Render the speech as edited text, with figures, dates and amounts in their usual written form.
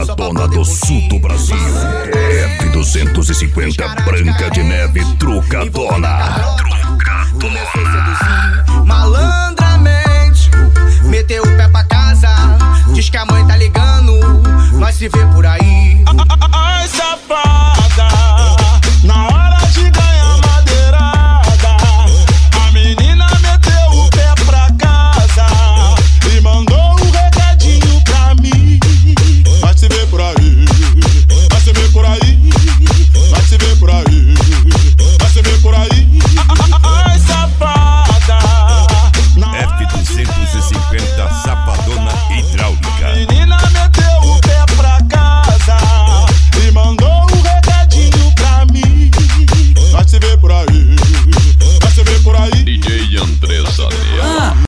trucadona do sul do Brasil. F250 Branca de Neve, trucadona. Comecei a seduzir malandramente, meteu o pé pra casa, diz que a mãe tá ligando, nós se vê por aí.